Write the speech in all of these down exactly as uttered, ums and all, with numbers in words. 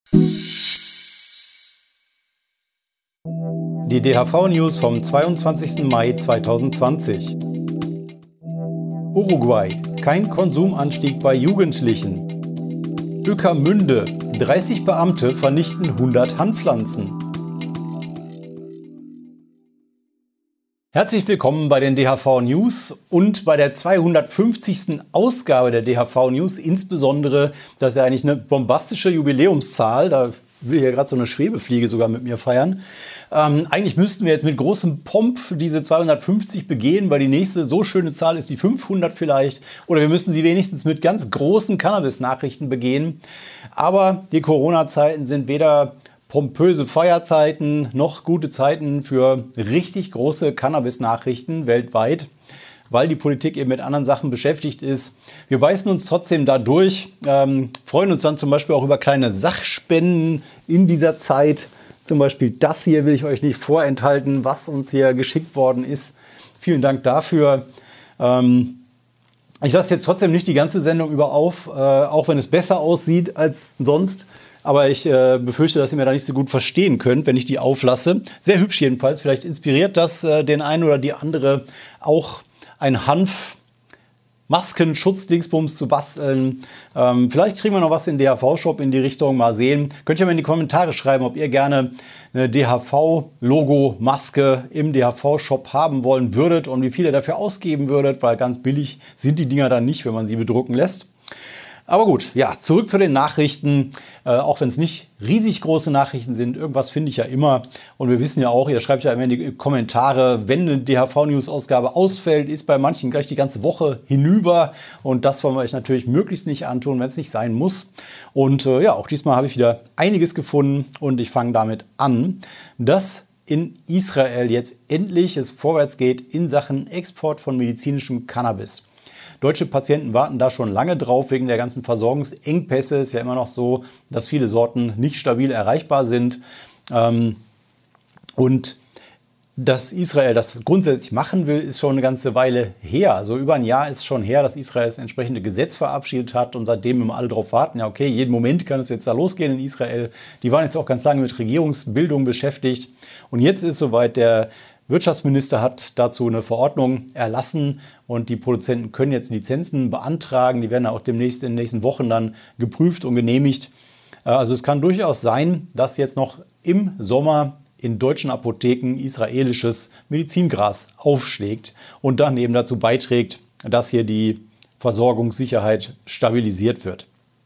Die D H V-News vom zweiundzwanzigsten Mai zweitausendzwanzig. Uruguay. Kein Konsumanstieg bei Jugendlichen. Ueckermünde. dreißig Beamte vernichten hundert Handpflanzen. Herzlich willkommen bei den D H V-News und bei der zweihundertfünfzigsten Ausgabe der D H V-News. Insbesondere, das ist ja eigentlich eine bombastische Jubiläumszahl. Da will hier gerade so eine Schwebefliege sogar mit mir feiern. Ähm, eigentlich müssten wir jetzt mit großem Pomp diese zweihundertfünfzig begehen, weil die nächste so schöne Zahl ist die fünfhundert vielleicht. Oder wir müssten sie wenigstens mit ganz großen Cannabis-Nachrichten begehen. Aber die Corona-Zeiten sind weder pompöse Feierzeiten noch gute Zeiten für richtig große Cannabis-Nachrichten weltweit, weil die Politik eben mit anderen Sachen beschäftigt ist. Wir beißen uns trotzdem da durch, ähm, freuen uns dann zum Beispiel auch über kleine Sachspenden in dieser Zeit. Zum Beispiel das hier will ich euch nicht vorenthalten, was uns hier geschickt worden ist. Vielen Dank dafür. Ähm, ich lasse jetzt trotzdem nicht die ganze Sendung über auf, äh, auch wenn es besser aussieht als sonst. Aber ich äh, befürchte, dass ihr mir da nicht so gut verstehen könnt, wenn ich die auflasse. Sehr hübsch jedenfalls. Vielleicht inspiriert das äh, den einen oder die andere auch ein Hanf-Maskenschutz-Dingsbums zu basteln. Ähm, vielleicht kriegen wir noch was in D H V-Shop in die Richtung. Mal sehen. Könnt ihr mir in die Kommentare schreiben, ob ihr gerne eine D H V-Logo-Maske im D H V-Shop haben wollen würdet und wie viel ihr dafür ausgeben würdet, weil ganz billig sind die Dinger dann nicht, wenn man sie bedrucken lässt. Aber gut, ja, zurück zu den Nachrichten. Äh, auch wenn es nicht riesig große Nachrichten sind, irgendwas finde ich ja immer. Und wir wissen ja auch, ihr schreibt ja immer in die Kommentare, wenn eine D H V-News-Ausgabe ausfällt, ist bei manchen gleich die ganze Woche hinüber. Und das wollen wir euch natürlich möglichst nicht antun, wenn es nicht sein muss. Und äh, ja, auch diesmal habe ich wieder einiges gefunden und ich fange damit an, dass in Israel jetzt endlich es vorwärts geht in Sachen Export von medizinischem Cannabis. Deutsche Patienten warten da schon lange drauf, wegen der ganzen Versorgungsengpässe. Es ist ja immer noch so, dass viele Sorten nicht stabil erreichbar sind. Und dass Israel das grundsätzlich machen will, ist schon eine ganze Weile her. Also über ein Jahr ist schon her, dass Israel das entsprechende Gesetz verabschiedet hat. Und seitdem immer alle drauf warten, ja okay, jeden Moment kann es jetzt da losgehen in Israel. Die waren jetzt auch ganz lange mit Regierungsbildung beschäftigt. Und jetzt ist soweit, der Wirtschaftsminister hat dazu eine Verordnung erlassen und die Produzenten können jetzt Lizenzen beantragen. Die werden auch demnächst in den nächsten Wochen dann geprüft und genehmigt. Also es kann durchaus sein, dass jetzt noch im Sommer in deutschen Apotheken israelisches Medizingras aufschlägt und dann eben dazu beiträgt, dass hier die Versorgungssicherheit stabilisiert wird.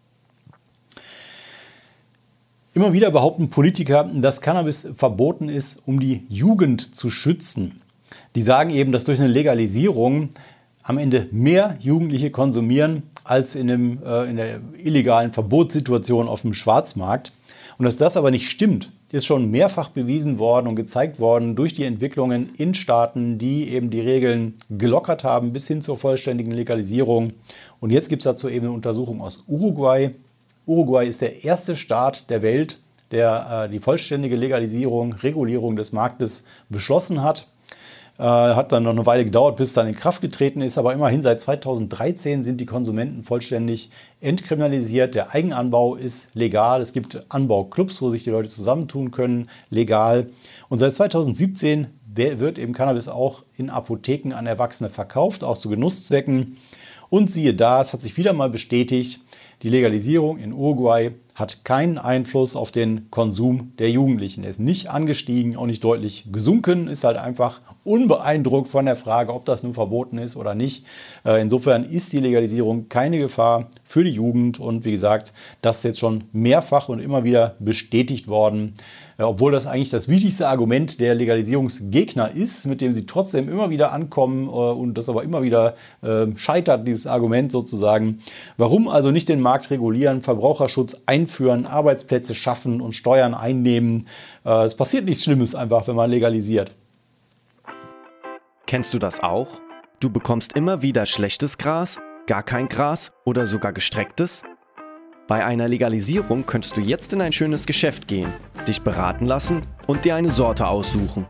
Immer wieder behaupten Politiker, dass Cannabis verboten ist, um die Jugend zu schützen. Die sagen eben, dass durch eine Legalisierung am Ende mehr Jugendliche konsumieren als in, dem, äh, in der illegalen Verbotssituation auf dem Schwarzmarkt. Und dass das aber nicht stimmt, ist schon mehrfach bewiesen worden und gezeigt worden durch die Entwicklungen in Staaten, die eben die Regeln gelockert haben bis hin zur vollständigen Legalisierung. Und jetzt gibt es dazu eben eine Untersuchung aus Uruguay. Uruguay ist der erste Staat der Welt, der äh, die vollständige Legalisierung, Regulierung des Marktes beschlossen hat. Äh, hat dann noch eine Weile gedauert, bis es dann in Kraft getreten ist. Aber immerhin seit zweitausenddreizehn sind die Konsumenten vollständig entkriminalisiert. Der Eigenanbau ist legal. Es gibt Anbauclubs, wo sich die Leute zusammentun können, legal. Und seit zweitausendsiebzehn wird eben Cannabis auch in Apotheken an Erwachsene verkauft, auch zu Genusszwecken. Und siehe da, es hat sich wieder mal bestätigt, die Legalisierung in Uruguay hat keinen Einfluss auf den Konsum der Jugendlichen. Er ist nicht angestiegen, auch nicht deutlich gesunken, ist halt einfach unbeeindruckt von der Frage, ob das nun verboten ist oder nicht. Insofern ist die Legalisierung keine Gefahr für die Jugend und wie gesagt, das ist jetzt schon mehrfach und immer wieder bestätigt worden. Obwohl das eigentlich das wichtigste Argument der Legalisierungsgegner ist, mit dem sie trotzdem immer wieder ankommen und das aber immer wieder scheitert, dieses Argument sozusagen. Warum also nicht den Markt regulieren, Verbraucherschutz einführen, Arbeitsplätze schaffen und Steuern einnehmen? Es passiert nichts Schlimmes einfach, wenn man legalisiert. Kennst du das auch? Du bekommst immer wieder schlechtes Gras, gar kein Gras oder sogar gestrecktes? Bei einer Legalisierung könntest du jetzt in ein schönes Geschäft gehen, dich beraten lassen und dir eine Sorte aussuchen.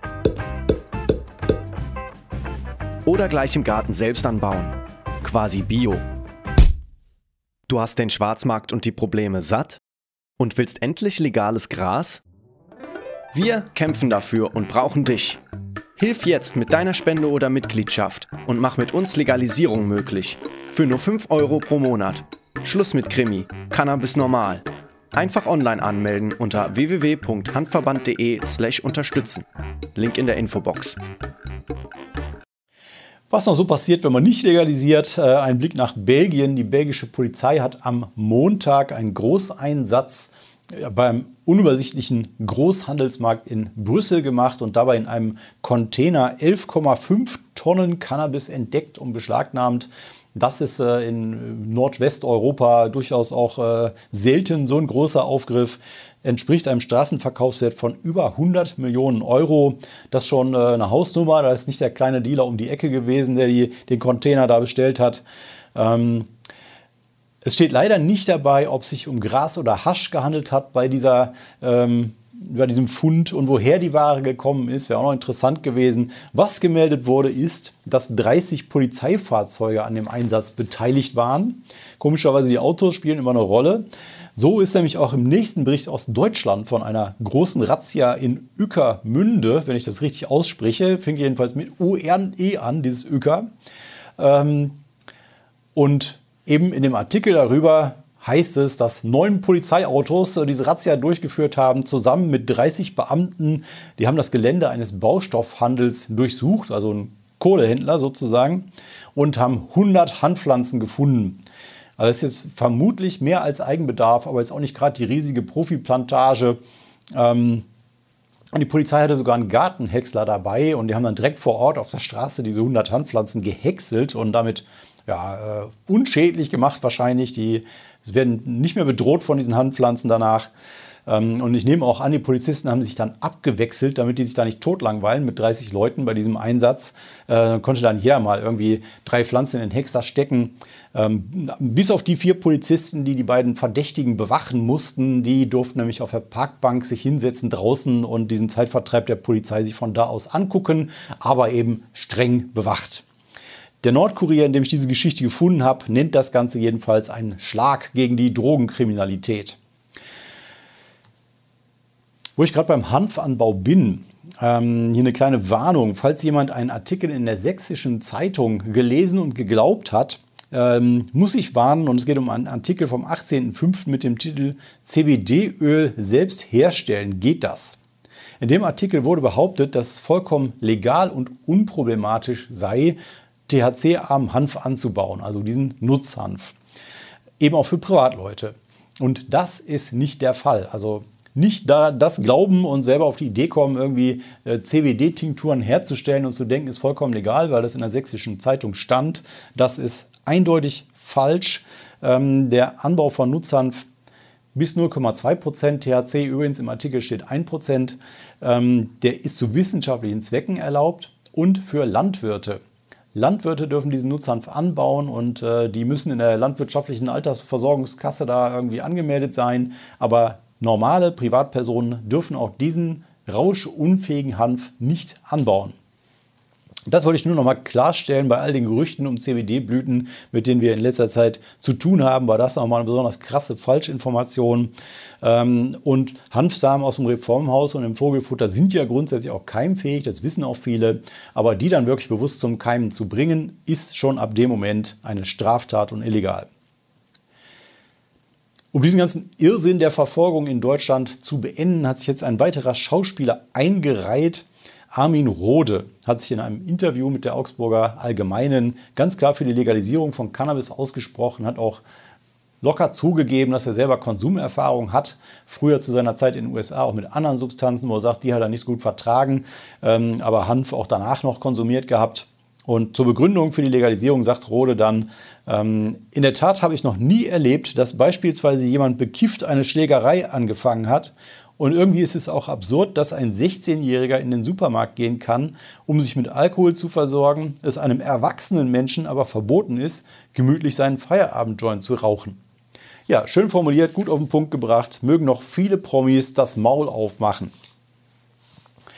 Oder gleich im Garten selbst anbauen. Quasi Bio. Du hast den Schwarzmarkt und die Probleme satt? Und willst endlich legales Gras? Wir kämpfen dafür und brauchen dich. Hilf jetzt mit deiner Spende oder Mitgliedschaft und mach mit uns Legalisierung möglich. Für nur fünf Euro pro Monat. Schluss mit Krimi. Cannabis normal. Einfach online anmelden unter w w w punkt handverband punkt de slash unterstützen. Link in der Infobox. Was noch so passiert, wenn man nicht legalisiert? Ein Blick nach Belgien. Die belgische Polizei hat am Montag einen Großeinsatz beim unübersichtlichen Großhandelsmarkt in Brüssel gemacht und dabei in einem Container elf Komma fünf Tonnen Cannabis entdeckt und beschlagnahmt. Das ist äh, in Nordwesteuropa durchaus auch äh, selten so ein großer Aufgriff. Entspricht einem Straßenverkaufswert von über hundert Millionen Euro. Das ist schon äh, eine Hausnummer. Da ist nicht der kleine Dealer um die Ecke gewesen, der die, den Container da bestellt hat. Ähm, Es steht leider nicht dabei, ob es sich um Gras oder Hasch gehandelt hat bei, dieser, ähm, bei diesem Fund und woher die Ware gekommen ist. Wäre auch noch interessant gewesen. Was gemeldet wurde, ist, dass dreißig Polizeifahrzeuge an dem Einsatz beteiligt waren. Komischerweise die Autos spielen immer eine Rolle. So ist nämlich auch im nächsten Bericht aus Deutschland von einer großen Razzia in Ueckermünde, wenn ich das richtig ausspreche, fängt jedenfalls mit O R E an, dieses Uecker. Ähm, und Eben in dem Artikel darüber heißt es, dass neun Polizeiautos diese Razzia durchgeführt haben, zusammen mit dreißig Beamten. Die haben das Gelände eines Baustoffhandels durchsucht, also ein Kohlehändler sozusagen, und haben hundert Handpflanzen gefunden. Also das ist jetzt vermutlich mehr als Eigenbedarf, aber jetzt auch nicht gerade die riesige Profiplantage. Ähm, Und die Polizei hatte sogar einen Gartenhäcksler dabei und die haben dann direkt vor Ort auf der Straße diese hundert Handpflanzen gehäckselt und damit ja, äh, unschädlich gemacht wahrscheinlich. Die werden nicht mehr bedroht von diesen Handpflanzen danach. Ähm, und ich nehme auch an, die Polizisten haben sich dann abgewechselt, damit die sich da nicht totlangweilen mit dreißig Leuten bei diesem Einsatz. Äh, konnte dann jeder mal irgendwie drei Pflanzen in den Häcksler stecken. Ähm, bis auf die vier Polizisten, die die beiden Verdächtigen bewachen mussten, die durften nämlich auf der Parkbank sich hinsetzen draußen und diesen Zeitvertreib der Polizei sich von da aus angucken, aber eben streng bewacht. Der Nordkurier, in dem ich diese Geschichte gefunden habe, nennt das Ganze jedenfalls einen Schlag gegen die Drogenkriminalität. Wo ich gerade beim Hanfanbau bin, ähm, hier eine kleine Warnung. Falls jemand einen Artikel in der Sächsischen Zeitung gelesen und geglaubt hat, ähm, muss ich warnen. Und es geht um einen Artikel vom achtzehnten fünften mit dem Titel C B D-Öl selbst herstellen. Geht das? In dem Artikel wurde behauptet, dass es vollkommen legal und unproblematisch sei, T H C-armen Hanf anzubauen, also diesen Nutzhanf. Eben auch für Privatleute. Und das ist nicht der Fall. Also nicht da das glauben und selber auf die Idee kommen, irgendwie äh, C B D-Tinkturen herzustellen und zu denken, ist vollkommen legal, weil das in der Sächsischen Zeitung stand. Das ist eindeutig falsch. Ähm, der Anbau von Nutzhanf bis null Komma zwei Prozent T H C, übrigens im Artikel steht ein Prozent, ähm, der ist zu wissenschaftlichen Zwecken erlaubt und für Landwirte. Landwirte dürfen diesen Nutzhanf anbauen und äh, die müssen in der landwirtschaftlichen Altersversorgungskasse da irgendwie angemeldet sein. Aber normale Privatpersonen dürfen auch diesen rauschunfähigen Hanf nicht anbauen. Das wollte ich nur noch mal klarstellen. Bei all den Gerüchten um C B D-Blüten, mit denen wir in letzter Zeit zu tun haben, war das nochmal eine besonders krasse Falschinformation. Und Hanfsamen aus dem Reformhaus und im Vogelfutter sind ja grundsätzlich auch keimfähig, das wissen auch viele. Aber die dann wirklich bewusst zum Keimen zu bringen, ist schon ab dem Moment eine Straftat und illegal. Um diesen ganzen Irrsinn der Verfolgung in Deutschland zu beenden, hat sich jetzt ein weiterer Schauspieler eingereiht. Armin Rohde hat sich in einem Interview mit der Augsburger Allgemeinen ganz klar für die Legalisierung von Cannabis ausgesprochen, hat auch locker zugegeben, dass er selber Konsumerfahrung hat. Früher zu seiner Zeit in den U S A auch mit anderen Substanzen, wo er sagt, die hat er nicht so gut vertragen, ähm, aber Hanf auch danach noch konsumiert gehabt. Und zur Begründung für die Legalisierung sagt Rohde dann, ähm, in der Tat habe ich noch nie erlebt, dass beispielsweise jemand bekifft eine Schlägerei angefangen hat. Und irgendwie ist es auch absurd, dass ein sechzehnjähriger in den Supermarkt gehen kann, um sich mit Alkohol zu versorgen, es einem erwachsenen Menschen aber verboten ist, gemütlich seinen Feierabendjoint zu rauchen. Ja, schön formuliert, gut auf den Punkt gebracht, mögen noch viele Promis das Maul aufmachen.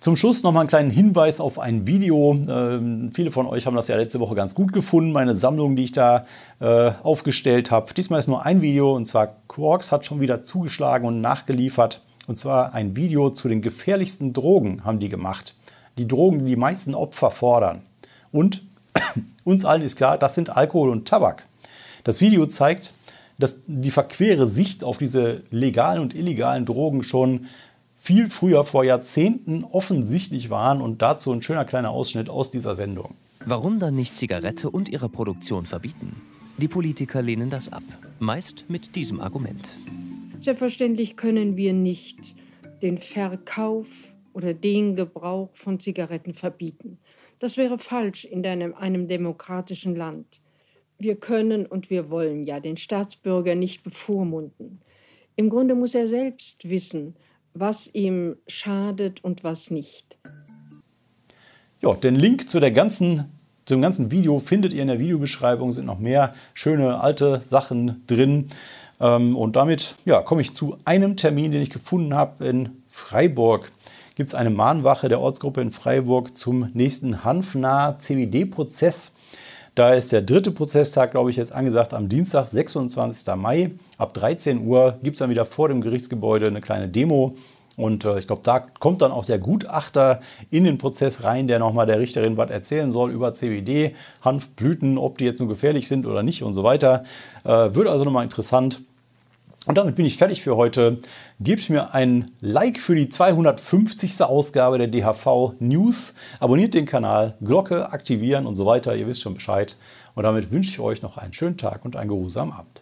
Zum Schluss noch mal einen kleinen Hinweis auf ein Video. Ähm, viele von euch haben das ja letzte Woche ganz gut gefunden, meine Sammlung, die ich da äh, aufgestellt habe. Diesmal ist nur ein Video, und zwar Quarks hat schon wieder zugeschlagen und nachgeliefert. Und zwar ein Video zu den gefährlichsten Drogen haben die gemacht. Die Drogen, die die meisten Opfer fordern. Und uns allen ist klar, das sind Alkohol und Tabak. Das Video zeigt, dass die verquere Sicht auf diese legalen und illegalen Drogen schon viel früher, vor Jahrzehnten, offensichtlich waren, und dazu ein schöner kleiner Ausschnitt aus dieser Sendung. Warum dann nicht Zigarette und ihre Produktion verbieten? Die Politiker lehnen das ab, meist mit diesem Argument. Selbstverständlich können wir nicht den Verkauf oder den Gebrauch von Zigaretten verbieten. Das wäre falsch in einem, einem demokratischen Land. Wir können und wir wollen ja den Staatsbürger nicht bevormunden. Im Grunde muss er selbst wissen, was ihm schadet und was nicht. Ja, den Link zu der ganzen, zum ganzen Video findet ihr in der Videobeschreibung. Sind noch mehr schöne alte Sachen drin. Und damit ja, komme ich zu einem Termin, den ich gefunden habe in Freiburg. Gibt es eine Mahnwache der Ortsgruppe in Freiburg zum nächsten hanfnahen C B D-Prozess. Da ist der dritte Prozesstag, glaube ich, jetzt angesagt am Dienstag, sechsundzwanzigsten Mai. Ab dreizehn Uhr gibt es dann wieder vor dem Gerichtsgebäude eine kleine Demo. Und äh, ich glaube, da kommt dann auch der Gutachter in den Prozess rein, der nochmal der Richterin was erzählen soll über C B D, Hanfblüten, ob die jetzt nur gefährlich sind oder nicht und so weiter. Äh, wird also nochmal interessant. Und damit bin ich fertig für heute. Gebt mir ein Like für die zweihundertfünfzigste Ausgabe der D H V News. Abonniert den Kanal, Glocke aktivieren und so weiter. Ihr wisst schon Bescheid. Und damit wünsche ich euch noch einen schönen Tag und einen geruhsamen Abend.